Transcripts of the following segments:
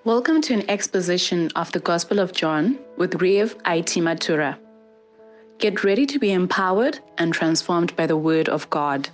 Welcome to an exposition of the Gospel of John with Rev. I.T. Matura. Get ready to be empowered and transformed by the Word of God.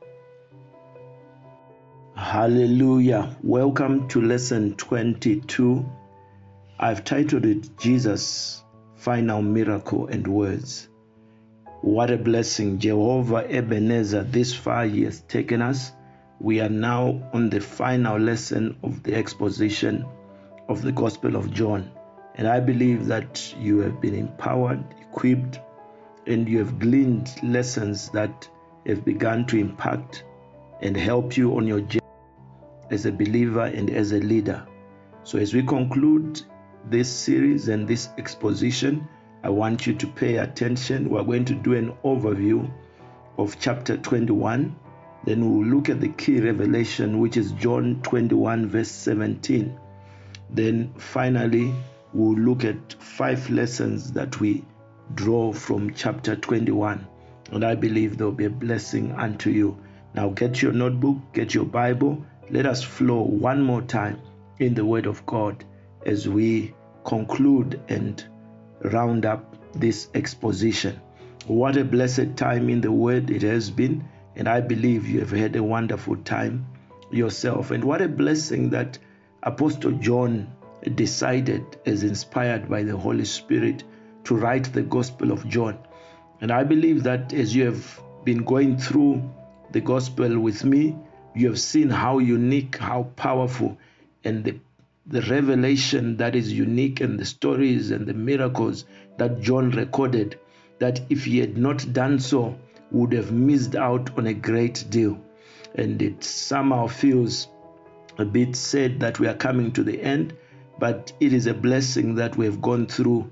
Hallelujah. Welcome to lesson 22. I've titled it Jesus, Final Miracle and Words. What a blessing. Jehovah Ebenezer, this far He has taken us. We are now on the final lesson of the exposition of the Gospel of John. And I believe that you have been empowered, equipped, and you have gleaned lessons that have begun to impact and help you on your journey as a believer and as a leader. So as we conclude this series and this exposition, I want you to pay attention. We're going to do an overview of chapter 21. Then we'll look at the key revelation, which is John 21 verse 17. Then finally, we'll look at 5 lessons that we draw from chapter 21. And I believe there will be a blessing unto you. Now get your notebook, get your Bible. Let us flow one more time in the Word of God as we conclude and round up this exposition. What a blessed time in the Word it has been. And I believe you have had a wonderful time yourself. And what a blessing that Apostle John decided, as inspired by the Holy Spirit, to write the Gospel of John. And I believe that as you have been going through the Gospel with me, you have seen how unique, how powerful, and the revelation that is unique, and the stories and the miracles that John recorded, that if he had not done so, would have missed out on a great deal. And it somehow feels a bit sad that we are coming to the end, but it is a blessing that we have gone through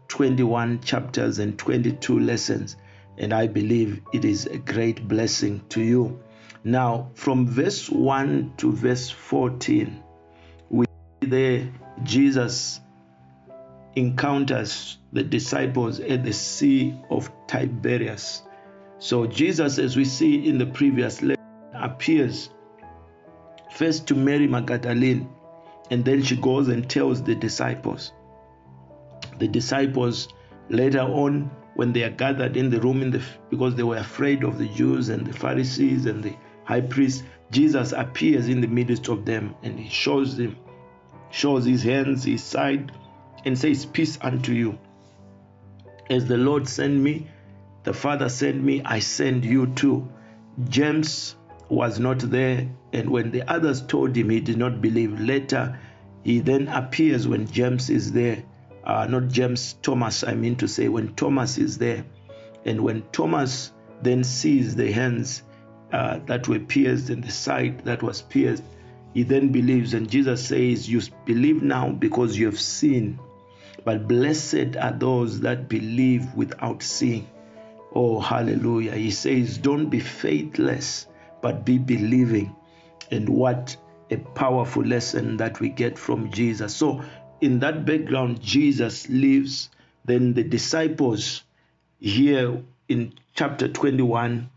21 chapters and 22 lessons, and I believe it is a great blessing to you. Now, from verse 1 to verse 14, we see there Jesus encounters the disciples at the Sea of Tiberias. So Jesus, as we see in the previous lesson, appears first to Mary Magdalene, and then she goes and tells the disciples. The disciples later on, when they are gathered in the room, because they were afraid of the Jews and the Pharisees and the high priests, Jesus appears in the midst of them, and he shows his hands, his side, and says, "Peace unto you. As the Lord sent me, the Father sent me, I send you too." James was not there, and when the others told him, he did not believe. Later, he then appears when James is there. Thomas, I mean to say, when Thomas is there. And when Thomas then sees the hands that were pierced and the side that was pierced, he then believes. And Jesus says, "You believe now because you have seen. But blessed are those that believe without seeing." Oh, hallelujah. He says, don't be faithless, but be believing. And what a powerful lesson that we get from Jesus. So in that background, Jesus leaves. Then the disciples here in chapter 21,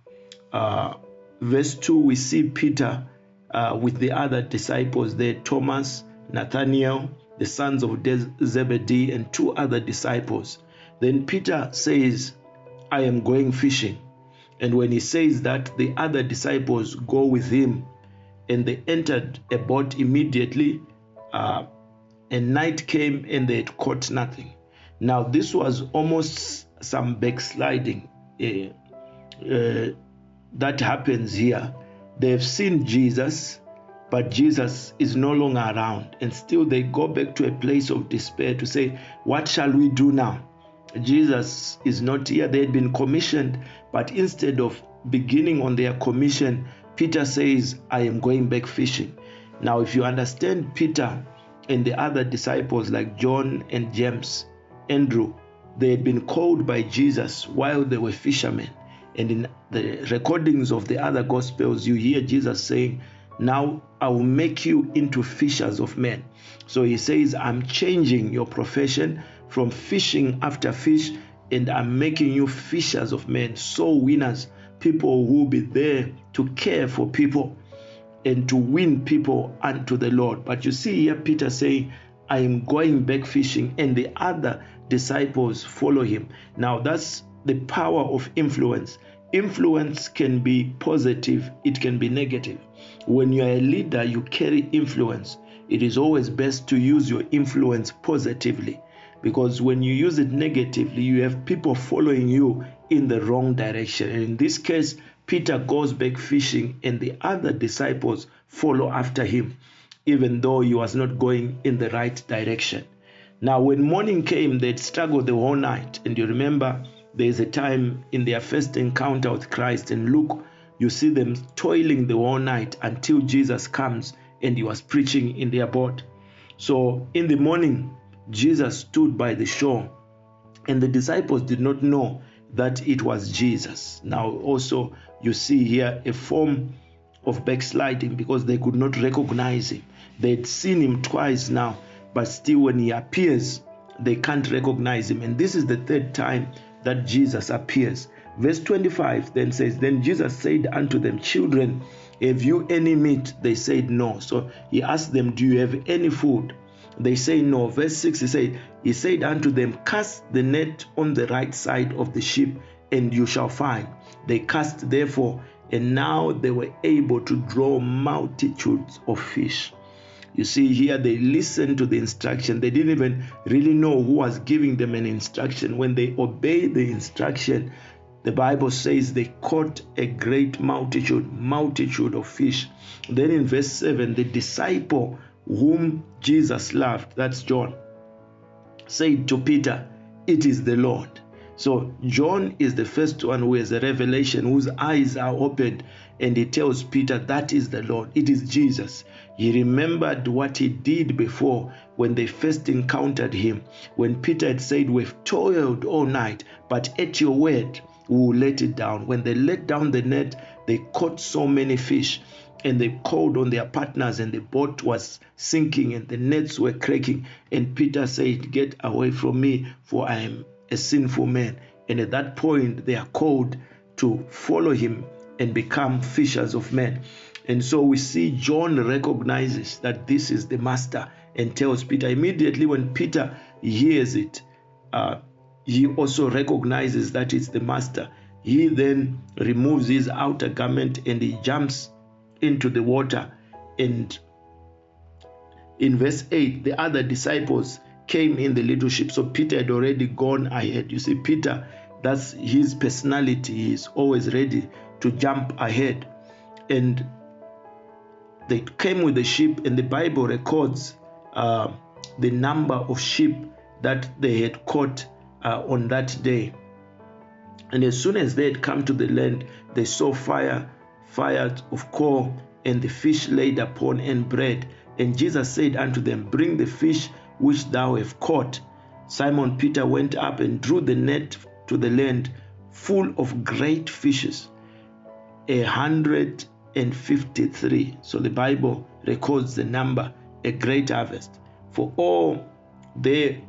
verse 2, we see Peter with the other disciples there, Thomas, Nathanael, the sons of Zebedee, and 2 other disciples. Then Peter says, "I am going fishing." And when he says that, the other disciples go with him, and they entered a boat immediately, and night came and they had caught nothing. Now this was almost some backsliding that happens here. They have seen Jesus, but Jesus is no longer around, and still they go back to a place of despair to say, "What shall we do now?" Jesus is not here. They had been commissioned, but instead of beginning on their commission, Peter says, "I am going back fishing." Now, if you understand Peter and the other disciples like John and James, Andrew, they had been called by Jesus while they were fishermen. And in the recordings of the other Gospels, you hear Jesus saying, "Now I will make you into fishers of men." So he says, "I'm changing your profession from fishing after fish, and I'm making you fishers of men, soul winners, people who will be there to care for people and to win people unto the Lord." But you see here Peter saying, I am going back fishing, and the other disciples follow him. Now that's the power of influence. Influence can be positive, it can be negative. When you are a leader, you carry influence. It is always best to use your influence positively, because when you use it negatively, you have people following you in the wrong direction. And in this case, Peter goes back fishing, and the other disciples follow after him, even though he was not going in the right direction. Now, when morning came, they'd struggled the whole night. And you remember, there's a time in their first encounter with Christ in Luke, you see them toiling the whole night until Jesus comes and he was preaching in their boat. So in the morning, Jesus stood by the shore, and the disciples did not know that it was Jesus. Now also you see here a form of backsliding, because they could not recognize him. They'd seen him twice now, but still when he appears, they can't recognize him. And this is the third time that Jesus appears. Verse 25 then says, Then Jesus said unto them, Children, have you any meat? They said, No. So he asked them, Do you have any food? They say, No. Verse 6, he said unto them, Cast the net on the right side of the ship, and you shall find. They cast therefore, and now they were able to draw multitudes of fish. You see here, they listened to the instruction. They didn't even really know who was giving them an instruction. When they obeyed the instruction, the Bible says they caught a great multitude of fish. Then in verse 7, the disciple whom Jesus loved, that's John, said to Peter, It is the Lord. So John is the first one who has a revelation, whose eyes are opened, and he tells Peter, that is the Lord. It is Jesus. He remembered what he did before when they first encountered him. When Peter had said, We've toiled all night, but at your word, we will let it down. When they let down the net, they caught so many fish, and they called on their partners, and the boat was sinking and the nets were cracking. And Peter said, Get away from me, for I am a sinful man. And at that point, they are called to follow him and become fishers of men. And so we see John recognizes that this is the master and tells Peter. Immediately when Peter hears it, he also recognizes that it's the master. He then removes his outer garment and he jumps into the water. And in verse 8, the other disciples came in the little ship. So Peter had already gone ahead. You see, Peter, that's his personality. He's always ready to jump ahead. And they came with the ship, and the Bible records the number of sheep that they had caught on that day. And as soon as they had come to the land, they saw fire of coal, and the fish laid upon, and bread. And Jesus said unto them, Bring the fish which thou have caught. Simon Peter went up and drew the net to the land, full of great fishes, 153. So the Bible records the number, a great harvest. For all there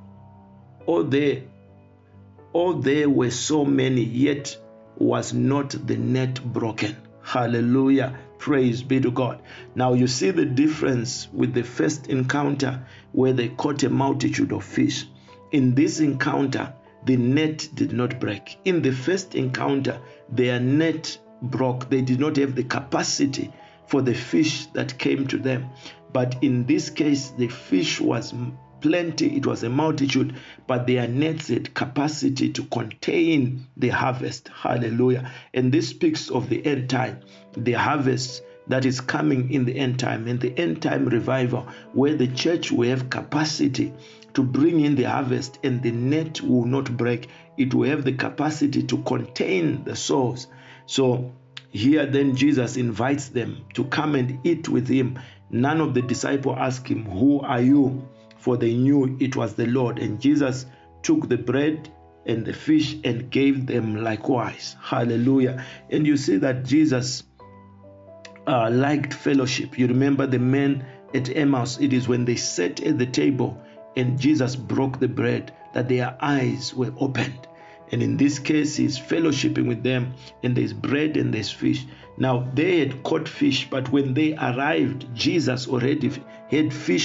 were so many, yet was not the net broken. Hallelujah. Praise be to God. Now you see the difference with the first encounter where they caught a multitude of fish. In this encounter, the net did not break. In the first encounter, their net broke. They did not have the capacity for the fish that came to them. But in this case, the fish was plenty, it was a multitude, but their nets had capacity to contain the harvest. Hallelujah. And this speaks of the end time, the harvest that is coming in the end time, and the end time revival, where the church will have capacity to bring in the harvest, and the net will not break. It will have the capacity to contain the souls. So here then Jesus invites them to come and eat with him. None of the disciples asked him, Who are you? For they knew it was the Lord. And Jesus took the bread and the fish and gave them likewise. Hallelujah. And you see that Jesus liked fellowship. You remember the men at Emmaus. It is when they sat at the table and Jesus broke the bread that their eyes were opened. And in this case, he's fellowshipping with them, and there's bread and there's fish. Now, they had caught fish, but when they arrived, Jesus already had fish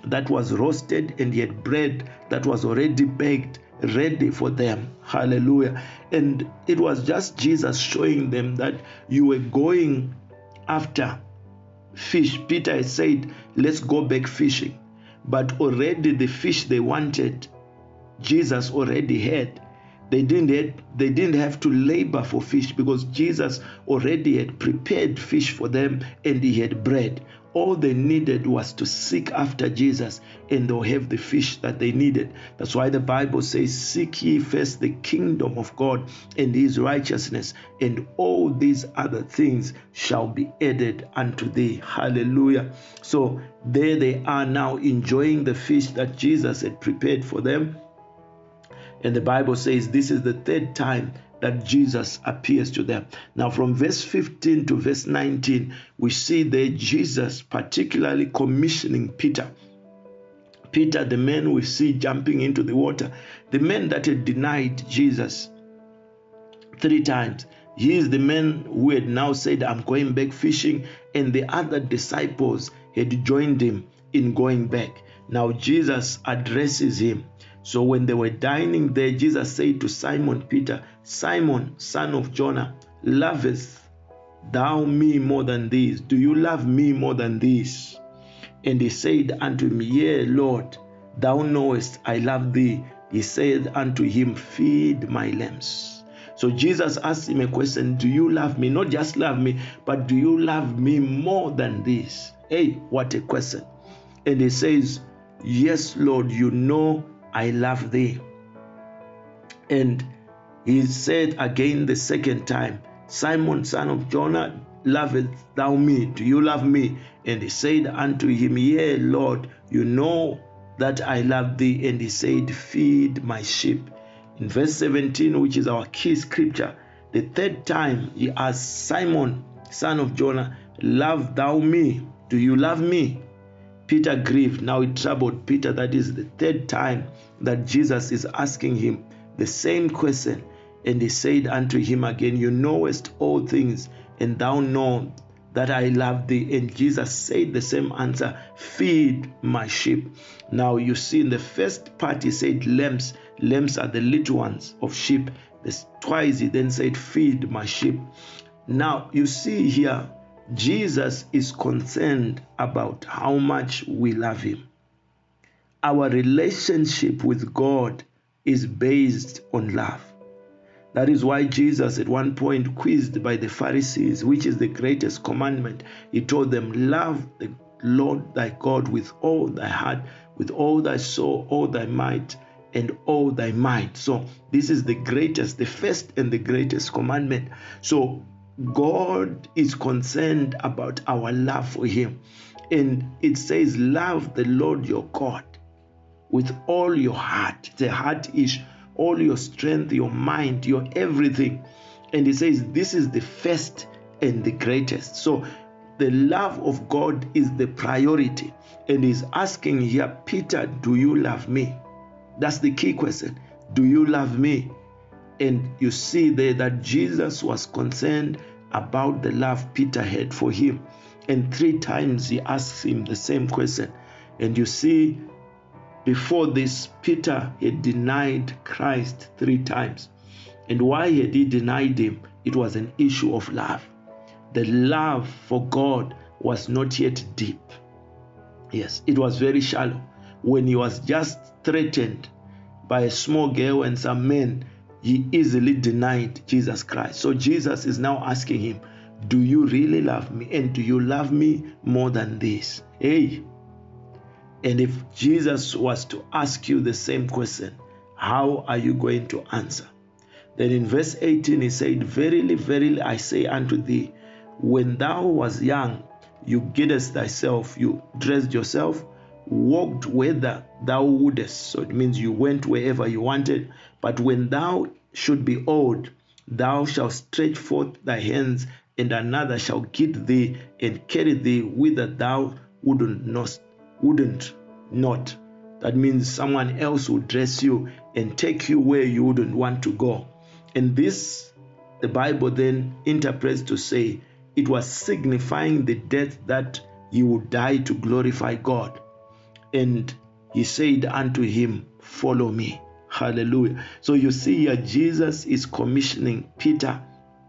that was roasted, and he had bread that was already baked, ready for them. Hallelujah. And it was just Jesus showing them that you were going after fish. Peter had said, let's go back fishing. But already the fish they wanted, Jesus already had. They didn't have to labor for fish, because Jesus already had prepared fish for them, and he had bread. All they needed was to seek after Jesus, and they'll have the fish that they needed. That's why the Bible says, seek ye first the kingdom of God and his righteousness, and all these other things shall be added unto thee. Hallelujah. So there they are now, enjoying the fish that Jesus had prepared for them. And the Bible says this is the third time that Jesus appears to them. Now from verse 15 to verse 19, we see there Jesus particularly commissioning Peter. Peter, the man we see jumping into the water, the man that had denied Jesus 3 times. He is the man who had now said, I'm going back fishing, and the other disciples had joined him in going back. Now Jesus addresses him. So when they were dining there, Jesus said to Simon Peter, Simon, son of Jonah, lovest thou me more than these? Do you love me more than these? And he said unto him, Yea, Lord, thou knowest I love thee. He said unto him, Feed my lambs. So Jesus asked him a question, do you love me? Not just love me, but do you love me more than this? Hey, what a question. And he says, Yes, Lord, you know I love thee. And he said again the second time, Simon, son of Jonah, lovest thou me? Do you love me? And he said unto him, Yea, Lord, you know that I love thee. And he said, Feed my sheep. In verse 17, which is our key scripture, the third time he asked, Simon, son of Jonah, love thou me? Do you love me? Peter grieved. Now it troubled Peter. That is the third time that Jesus is asking him the same question. And he said unto him again, You knowest all things, and thou know that I love thee. And Jesus said the same answer, Feed my sheep. Now you see in the first part he said lambs. Lambs are the little ones of sheep. Twice he then said, Feed my sheep. Now you see here, Jesus is concerned about how much we love him. Our relationship with God is based on love. That is why Jesus at one point, quizzed by the Pharisees, which is the greatest commandment, he told them, love the Lord thy God with all thy heart, with all thy soul, all thy might, and all thy mind. So this is the greatest, the first and the greatest commandment. So God is concerned about our love for him. And it says, love the Lord your God with all your heart. The heart is all your strength, your mind, your everything. And he says, this is the first and the greatest. So the love of God is the priority. And he's asking here, Peter, do you love me? That's the key question. Do you love me? And you see there that Jesus was concerned about the love Peter had for him. And 3 times he asks him the same question. And you see, before this, Peter had denied Christ 3 times. And why had he denied him? It was an issue of love. The love for God was not yet deep. Yes, it was very shallow. When he was just threatened by a small girl and some men, he easily denied Jesus Christ. So Jesus is now asking him, do you really love me? And do you love me more than this? Hey. And if Jesus was to ask you the same question, how are you going to answer? Then in verse 18 he said, Verily, verily, I say unto thee, when thou wast young, you girdest thyself, you dressed yourself, walked whither thou wouldest. So it means you went wherever you wanted. But when thou should be old, thou shalt stretch forth thy hands, and another shall guide thee and carry thee whither thou wouldn't not. That means someone else will dress you and take you where you wouldn't want to go. And this, the Bible then interprets to say, it was signifying the death that he would die to glorify God. and he said unto him, follow me. Hallelujah. So you see here, Jesus is commissioning Peter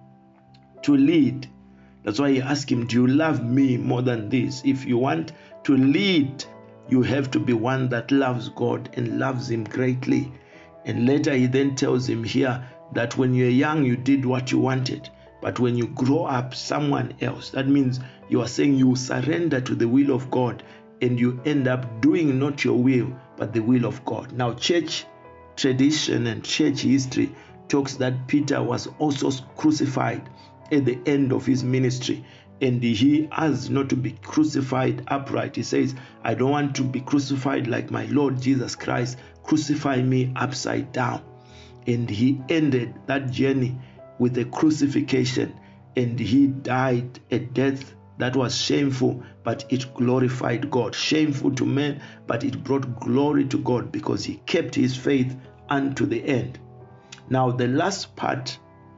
to lead. That's why he asked him, do you love me more than this? If you want to lead, you have to be one that loves God and loves him greatly. And later he then tells him here that when you're young, you did what you wanted. But when you grow up, someone else. That means you are saying you surrender to the will of God and you end up doing not your will, but the will of God. Now, church tradition and church history talks that Peter was also crucified at the end of his ministry. And he asked not to be crucified upright. He says, I don't want to be crucified like my Lord Jesus Christ. Crucify me upside down. And he ended that journey with a crucifixion, and he died a death that was shameful, but it glorified God. Shameful to men, but it brought glory to God because he kept his faith unto the end. Now, the last part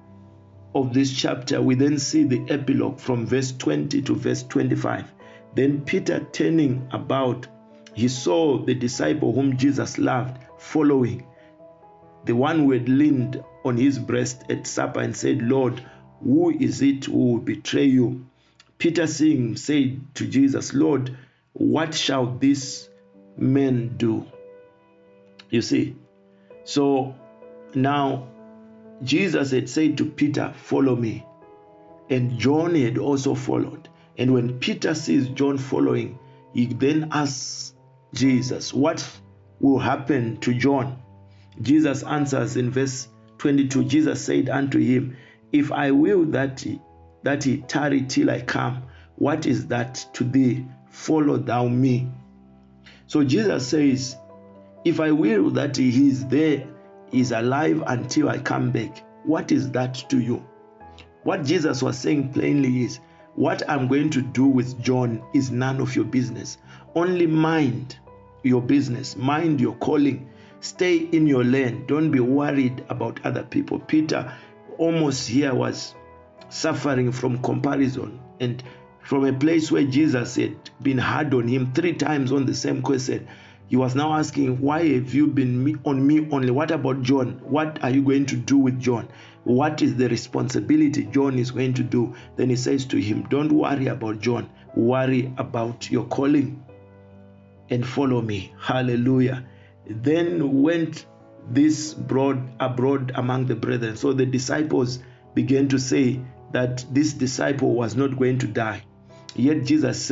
of this chapter, we then see the epilogue from verse 20 to verse 25. Then Peter, turning about, he saw the disciple whom Jesus loved following, the one who had leaned on his breast at supper, and said, Lord, who is it who will betray you? Peter, seeing him, said to Jesus, Lord, what shall this man do? You see, so now Jesus had said to Peter, follow me. And John had also followed. And when Peter sees John following, he then asks Jesus, what will happen to John? Jesus answers in verse 22, Jesus said unto him, if I will that he tarry till I come, what is that to thee? Follow thou me. So Jesus says, if I will that he is there, is alive until I come back, what is that to you? What Jesus was saying plainly is, what I'm going to do with John is none of your business. Only mind your business, mind your calling. Stay in your lane. Don't be worried about other people. Peter almost here was suffering from comparison, and from a place where Jesus had been hard on him 3 times on the same question, he was now asking, why have you been on me only? What about John? What are you going to do with John? What is the responsibility John is going to do? Then he says to him, don't worry about John. Worry about your calling and follow me. Hallelujah. Then went this abroad among the brethren. So the disciples began to say that this disciple was not going to die. Yet Jesus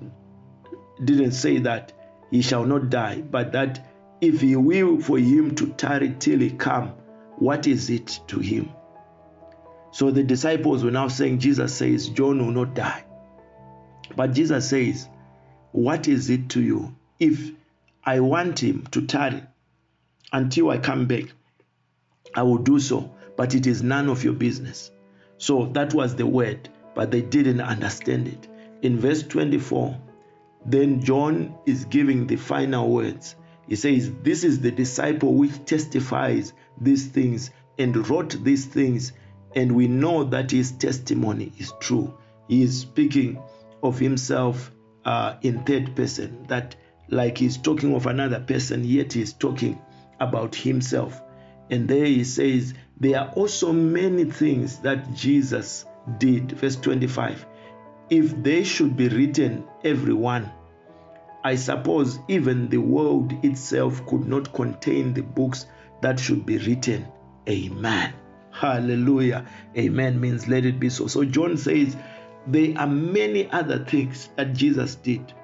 didn't say that he shall not die, but that if he will for him to tarry till he come, what is it to him? So the disciples were now saying, Jesus says John will not die. But Jesus says, what is it to you? If I want him to tarry until I come back, I will do so, but it is none of your business. So that was the word, but they didn't understand it. In verse 24, then John is giving the final words. He says, this is the disciple which testifies these things and wrote these things, and we know that his testimony is true. He is speaking of himself in third person, that like he's talking of another person, yet he's talking about himself. And there he says, there are also many things that Jesus did. Verse 25, if they should be written, every one, I suppose even the world itself could not contain the books that should be written. Amen. Hallelujah. Amen means let it be so. So John says there are many other things that Jesus did.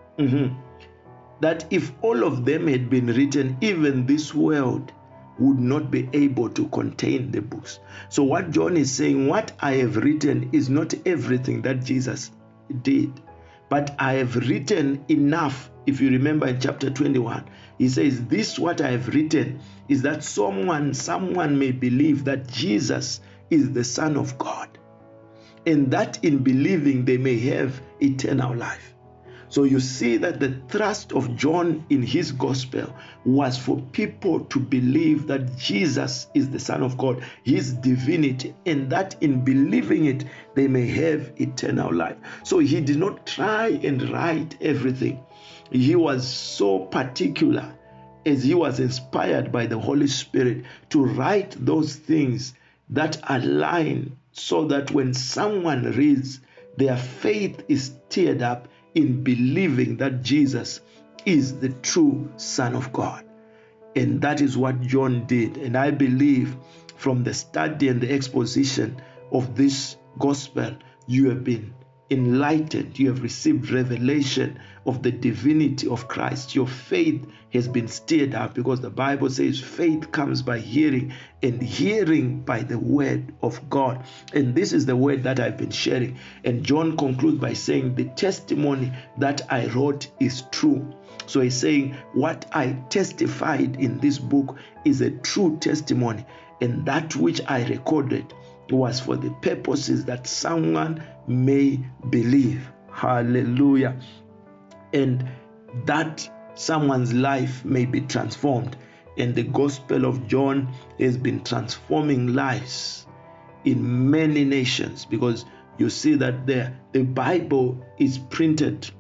That if all of them had been written, even this world would not be able to contain the books. So what John is saying, what I have written is not everything that Jesus did, but I have written enough. If you remember in chapter 21, he says, this what I have written is that someone may believe that Jesus is the Son of God, and that in believing they may have eternal life. So you see that the thrust of John in his gospel was for people to believe that Jesus is the Son of God, his divinity, and that in believing it, they may have eternal life. So he did not try and write everything. he was so particular, as he was inspired by the Holy Spirit, to write those things that align, so that when someone reads, their faith is stirred up in believing that Jesus is the true Son of God. And that is what John did. And I believe from the study and the exposition of this gospel, you have been enlightened. You have received revelation of the divinity of Christ. Your faith has been stirred up, because the Bible says faith comes by hearing, and hearing by the word of God. And this is the word that I've been sharing. And John concludes by saying, the testimony that I wrote is true. So he's saying, what I testified in this book is a true testimony, and that which I recorded was for the purposes that someone may believe. Hallelujah. And that someone's life may be transformed. And the Gospel of John has been transforming lives in many nations, because you see that the Bible is printed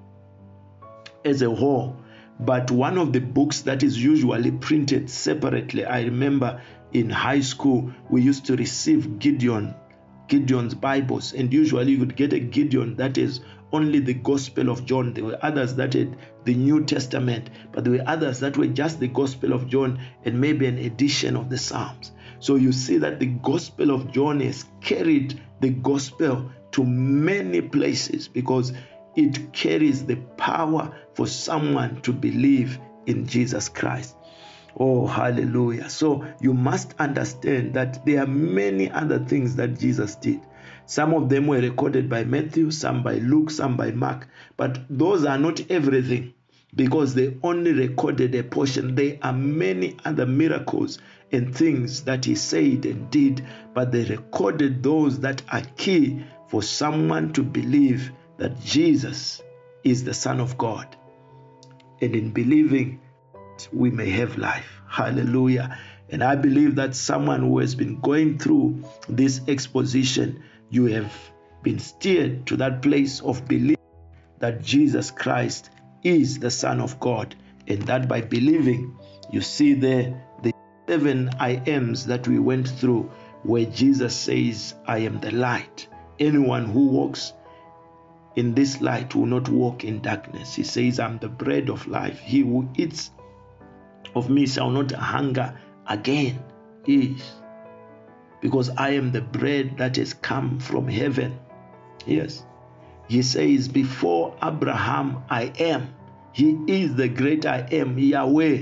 as a whole, but one of the books that is usually printed separately, I remember in high school we used to receive Gideon's Bibles, and usually you would get a Gideon that is only the Gospel of John. There were others that had the New Testament, but there were others that were just the Gospel of John and maybe an edition of the Psalms. So you see that the Gospel of John has carried the gospel to many places, because it carries the power for someone to believe in Jesus Christ. Oh, hallelujah. So you must understand that there are many other things that Jesus did. Some of them were recorded by Matthew, some by Luke, some by Mark. But those are not everything, because they only recorded a portion. There are many other miracles and things that he said and did, but they recorded those that are key for someone to believe that Jesus is the Son of God. And in believing, we may have life. Hallelujah. And I believe that someone who has been going through this exposition, you have been steered to that place of belief that Jesus Christ is the Son of God, and that by believing, you see there the 7 I ams that we went through, where Jesus says, I am the light. Anyone who walks in this light will not walk in darkness. He says, I'm the bread of life. He who eats of me shall not hunger again. Yes. Because I am the bread that has come from heaven. Yes. He says, before Abraham I am. He is the great I am, Yahweh,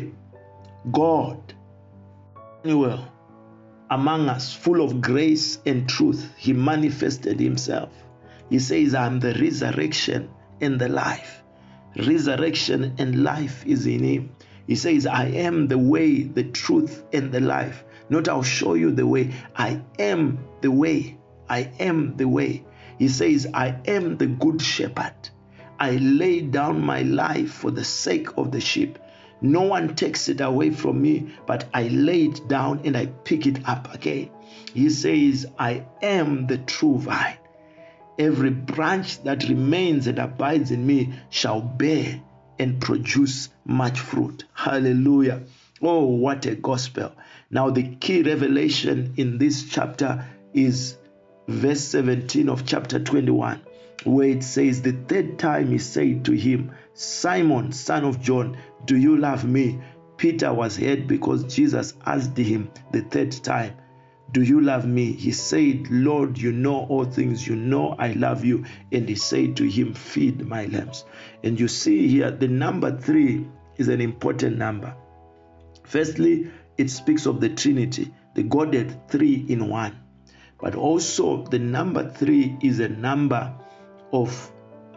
God, Emmanuel, among us, full of grace and truth. He manifested himself. He says, I am the resurrection and the life. Resurrection and life is in him. He says, I am the way, the truth, and the life. Not I'll show you the way. I am the way. I am the way. He says, I am the good shepherd. I lay down my life for the sake of the sheep. No one takes it away from me, but I lay it down and I pick it up again. He says, I am the true vine. Every branch that remains and abides in me shall bear and produce much fruit. Hallelujah. Oh, what a gospel. Now, the key revelation in this chapter is verse 17 of chapter 21, where it says, the third time he said to him, Simon, son of John, do you love me? Peter was hurt because Jesus asked him the third time, do you love me? He said, Lord, you know all things. You know I love you. And he said to him, feed my lambs. And you see here, the number 3 is an important number. Firstly, it speaks of the Trinity, the Godhead 3 in 1. But also the number 3 is a number of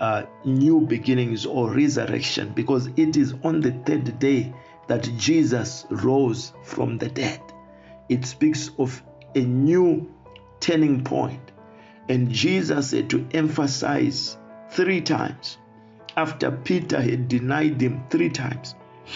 new beginnings or resurrection, because it is on the third day that Jesus rose from the dead. It speaks of a new turning point. And Jesus had to emphasize 3 times after Peter had denied him 3 times.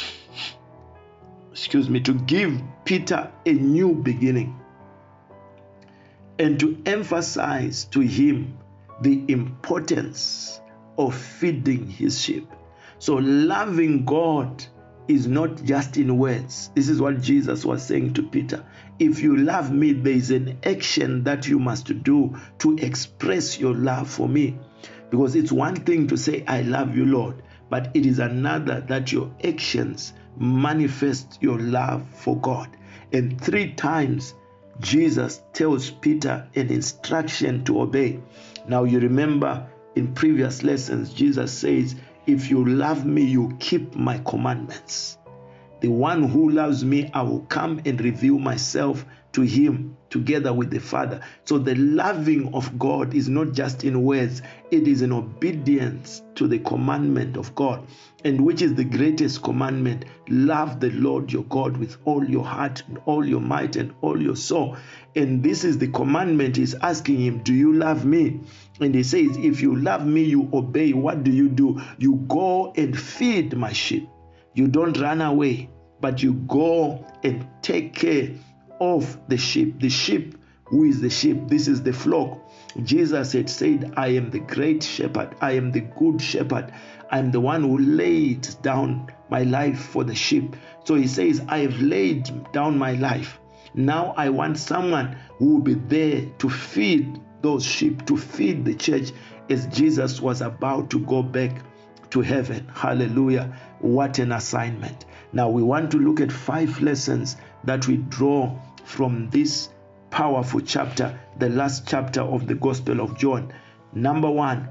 To give Peter a new beginning and to emphasize to him the importance of feeding his sheep. So loving God is not just in words. This is what Jesus was saying to Peter. If you love me, there is an action that you must do to express your love for me. Because it's one thing to say, I love you, Lord, but it is another that your actions manifest your love for God. And 3 times, Jesus tells Peter an instruction to obey. Now you remember in previous lessons, Jesus says, if you love me, you keep my commandments. The one who loves me, I will come and reveal myself to him together with the Father. So the loving of God is not just in words, it is in obedience to the commandment of God. And which is the greatest commandment? Love the Lord your God with all your heart and all your might and all your soul. And this is the commandment. He's asking him, do you love me? And he says, if you love me, you obey. What do? You go and feed my sheep. You don't run away, but you go and take care of the sheep. The sheep, who is the sheep? This is the flock. Jesus had said, I am the great shepherd. I am the good shepherd. I am the one who laid down my life for the sheep. So he says, I have laid down my life. Now I want someone who will be there to feed those sheep, to feed the church as Jesus was about to go back to heaven. Hallelujah. What an assignment. Now we want to look at 5 lessons that we draw from this powerful chapter, the last chapter of the Gospel of John. Number 1,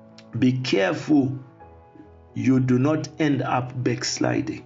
be careful you do not end up backsliding.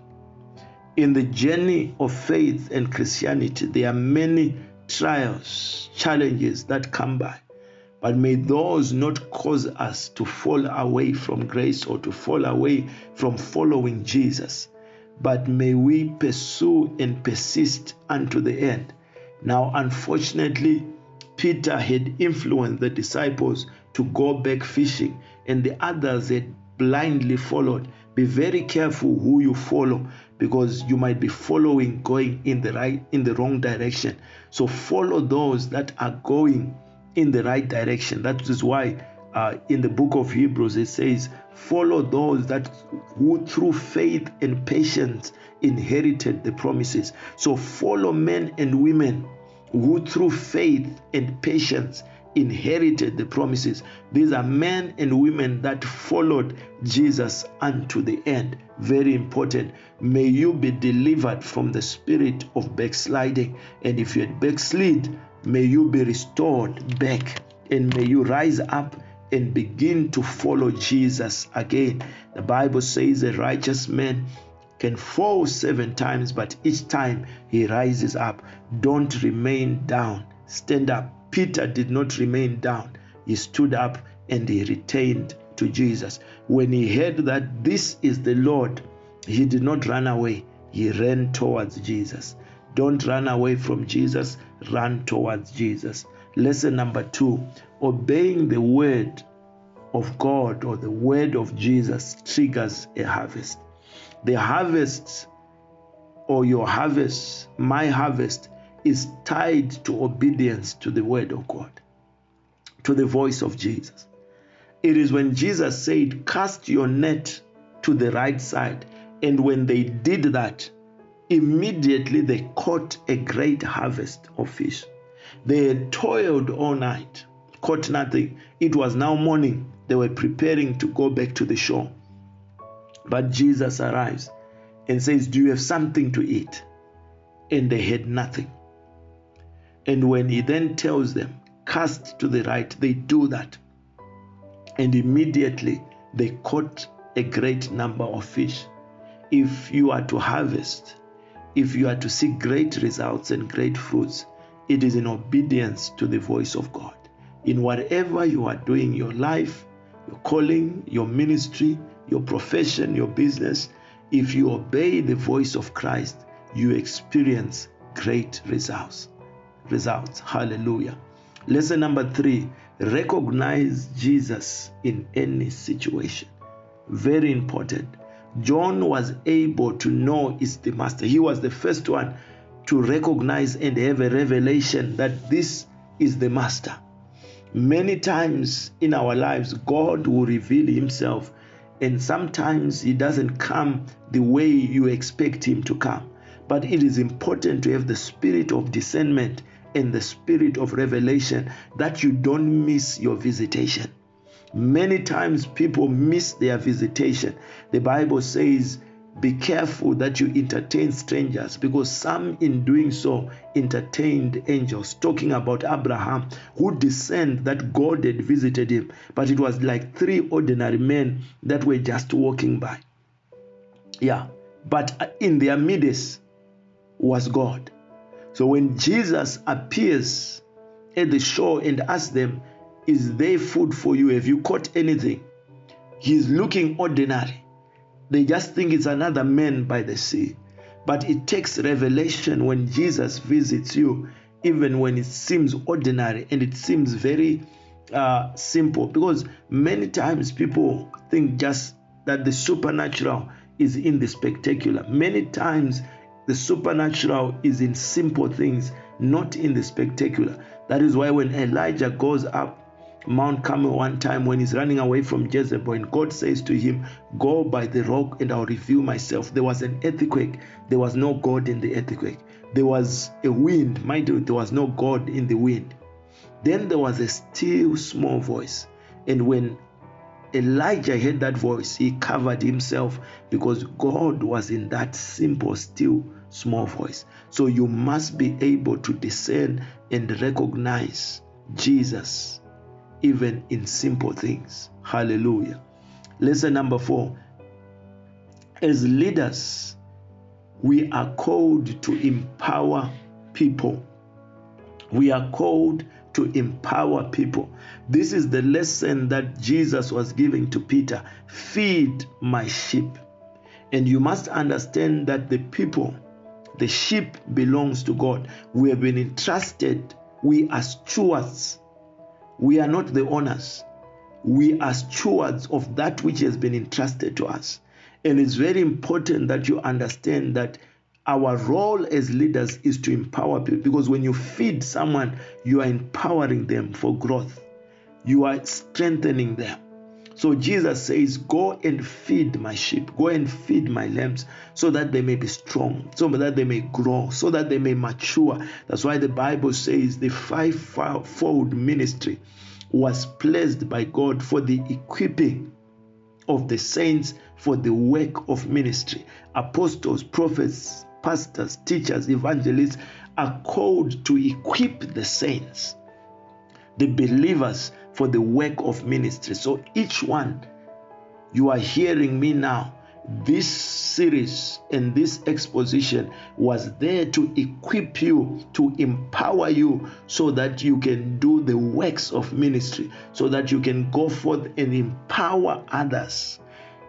In the journey of faith and Christianity, there are many trials, challenges that come by. But may those not cause us to fall away from grace or to fall away from following Jesus. But may we pursue and persist unto the end. Now, unfortunately, Peter had influenced the disciples to go back fishing, and the others had blindly followed. Be very careful who you follow, because you might be following going in the wrong direction. So follow those that are going in the right direction. That is why in the book of Hebrews it says, follow those who through faith and patience inherited the promises. So follow men and women who through faith and patience inherited the promises. These are men and women that followed Jesus unto the end. Very important. May you be delivered from the spirit of backsliding. And if you had backslid, may you be restored back, and may you rise up and begin to follow Jesus again. The Bible says a righteous man can fall 7 times, but each time he rises up. Don't remain down. Stand up. Peter did not remain down. He stood up and he returned to Jesus. When he heard that this is the Lord, he did not run away. He ran towards Jesus. Don't run away from Jesus. Run towards Jesus. Lesson number 2, obeying the word of God or the word of Jesus triggers a harvest. The harvest, or your harvest, my harvest, is tied to obedience to the word of God, to the voice of Jesus. It is when Jesus said, cast your net to the right side. And when they did that, immediately they caught a great harvest of fish. They had toiled all night, caught nothing. It was now morning. They were preparing to go back to the shore. But Jesus arrives and says, do you have something to eat? And they had nothing. And when he then tells them, cast to the right, they do that. And immediately they caught a great number of fish. If you are to harvest, if you are to see great results and great fruits, it is in obedience to the voice of God. In whatever you are doing, your life, your calling, your ministry, your profession, your business, if you obey the voice of Christ, you experience great results. Hallelujah. Lesson number 3, recognize Jesus in any situation. Very important. John was able to know it's the Master. He was the first one to recognize and have a revelation that this is the Master. Many times in our lives, God will reveal himself And sometimes he doesn't come the way you expect him to come. But it is important to have the spirit of discernment and the spirit of revelation, that you don't miss your visitation. Many times people miss their visitation. The Bible says, be careful that you entertain strangers, because some in doing so entertained angels. Talking about Abraham, who discerned that God had visited him, but it was like 3 ordinary men that were just walking by. Yeah, but in their midst was God. So when Jesus appears at the shore and asks them, is there food for you? Have you caught anything? He's looking ordinary. They just think it's another man by the sea. But it takes revelation when Jesus visits you, even when it seems ordinary and it seems very simple. Because many times people think just that the supernatural is in the spectacular. Many times the supernatural is in simple things, not in the spectacular. That is why when Elijah goes up Mount Carmel one time, when he's running away from Jezebel, and God says to him, go by the rock and I'll reveal myself. There was an earthquake. There was no God in the earthquake. There was a wind. Mind you, there was no God in the wind. Then there was a still small voice. And when Elijah heard that voice, he covered himself, because God was in that simple, still small voice. So you must be able to discern and recognize Jesus even in simple things. Hallelujah. Lesson number 4. As leaders, we are called to empower people. We are called to empower people. This is the lesson that Jesus was giving to Peter. Feed my sheep. And you must understand that the people, the sheep, belongs to God. We have been entrusted. We are stewards. We are not the owners. We are stewards of that which has been entrusted to us. And it's very important that you understand that our role as leaders is to empower people, because when you feed someone, you are empowering them for growth. You are strengthening them. So Jesus says, go and feed my sheep, go and feed my lambs, so that they may be strong, so that they may grow, so that they may mature. That's why the Bible says the 5-fold ministry was placed by God for the equipping of the saints for the work of ministry. Apostles, prophets, pastors, teachers, evangelists are called to equip the saints, the believers, for the work of ministry. So each one, you are hearing me now, this series and this exposition was there to equip you, to empower you, so that you can do the works of ministry, so that you can go forth and empower others.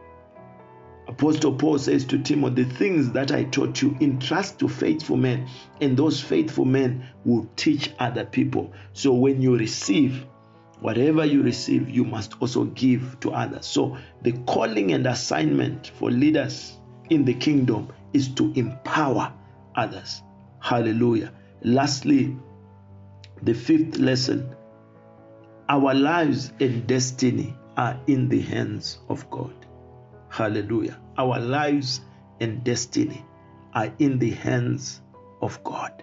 Apostle Paul says to Timothy, the things that I taught you, entrust to faithful men, and those faithful men will teach other people. So when you receive, whatever you receive, you must also give to others. So the calling and assignment for leaders in the kingdom is to empower others. Hallelujah. Lastly, the 5th lesson, our lives and destiny are in the hands of God. Hallelujah. Our lives and destiny are in the hands of God.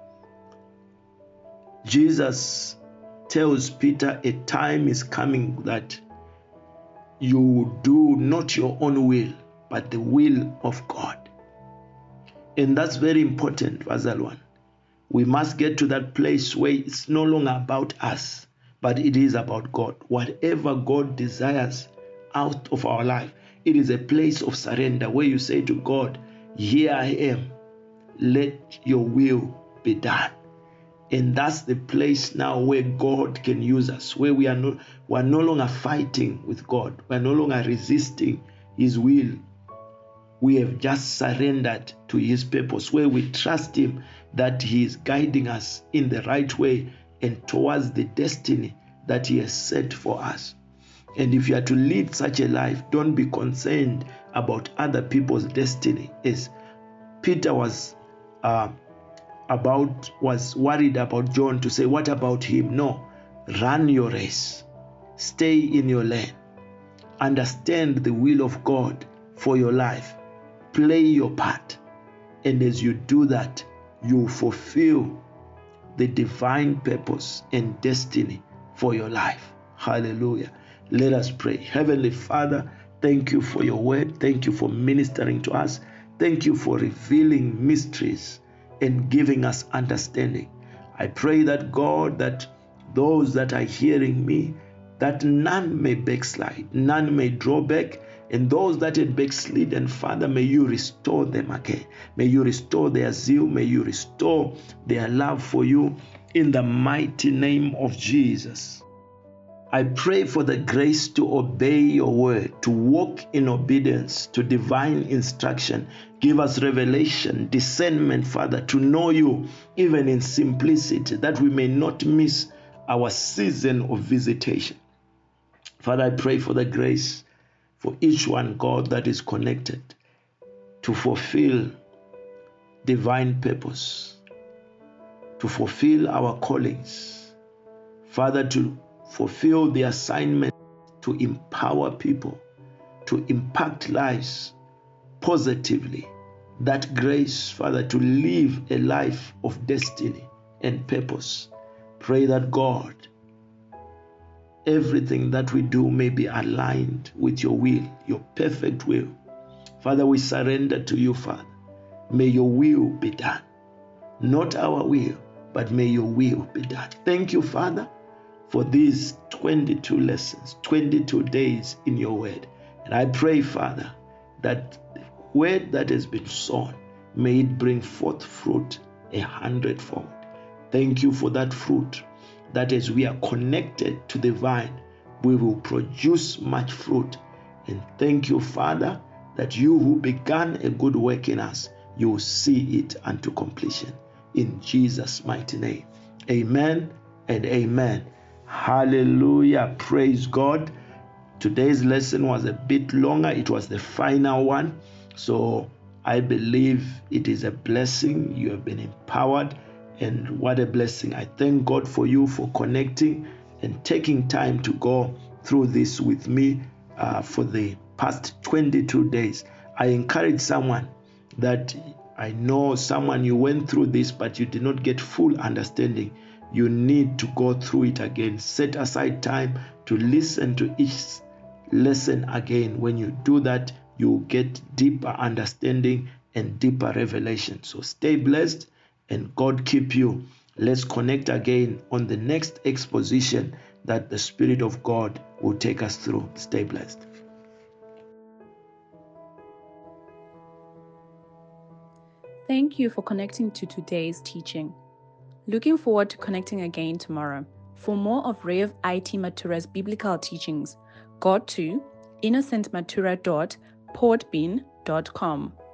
Jesus tells Peter, a time is coming that you do not your own will, but the will of God. And that's very important, Vazalwan. We must get to that place where it's no longer about us, but it is about God. Whatever God desires out of our life, it is a place of surrender where you say to God, here I am, let your will be done. And that's the place now where God can use us, where we are no longer fighting with God. We are no longer resisting His will. We have just surrendered to His purpose, where we trust Him that He is guiding us in the right way and towards the destiny that He has set for us. And if you are to lead such a life, don't be concerned about other people's destiny. As Peter was worried about John, to say, what about him? No, run your race. Stay in your lane. understand the will of God for your life. Play your part. And as you do that, you fulfill the divine purpose and destiny for your life. Hallelujah. Let us pray. Heavenly Father, thank you for your word. Thank you for ministering to us. Thank you for revealing mysteries and giving us understanding. I pray that God, that those that are hearing me, that none may backslide, none may draw back, and those that had backslidden, Father, may you restore them again. May you restore their zeal. May you restore their love for you in the mighty name of Jesus. I pray for the grace to obey your word, to walk in obedience to divine instruction. Give us revelation, discernment, Father, to know you even in simplicity, that we may not miss our season of visitation. Father, I pray for the grace for each one, God, that is connected to fulfill divine purpose, to fulfill our callings. Father, to fulfill the assignment to empower people, to impact lives positively. That grace, Father, to live a life of destiny and purpose. Pray that God, everything that we do may be aligned with your will, your perfect will. Father, we surrender to you, Father. May your will be done. Not our will, but may your will be done. Thank you, Father, for these 22 lessons, 22 days in your word. And I pray, Father, that the word that has been sown, may it bring forth fruit 100-fold. Thank you for that fruit, that as we are connected to the vine, we will produce much fruit. And thank you, Father, that you who began a good work in us, you will see it unto completion. In Jesus' mighty name. Amen and amen. Hallelujah. Praise God. Today's lesson was a bit longer. It was the final one. So I believe it is a blessing. You have been empowered. And what a blessing. I thank God for you for connecting and taking time to go through this with me for the past 22 days. I encourage someone that I know someone you went through this, but you did not get full understanding. You need to go through it again. Set aside time to listen to each lesson again. When you do that, you get deeper understanding and deeper revelation. So stay blessed and God keep you. Let's connect again on the next exposition that the Spirit of God will take us through. Stay blessed. Thank you for connecting to today's teaching. Looking forward to connecting again tomorrow. For more of Rev I.T. Matura's biblical teachings, go to innocentmatura.portbean.com.